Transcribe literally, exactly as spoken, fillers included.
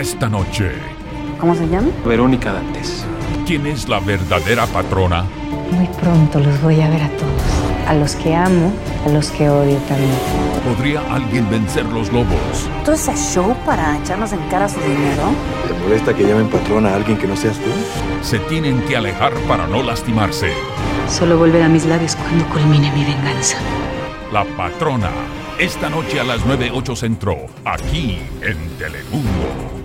esta noche. ¿Cómo se llama? Verónica Dantes. ¿Quién es la verdadera patrona? Muy pronto los voy a ver a todos. A los que amo, a los que odio también. ¿Podría alguien vencer los lobos? ¿Todo ese show para echarnos en cara su dinero? ¿Te molesta que llamen patrona a alguien que no seas tú? Se tienen que alejar para no lastimarse. Solo volver a mis labios cuando culmine mi venganza. La patrona. Esta noche a las nueve ocho Centro. Aquí en Telemundo.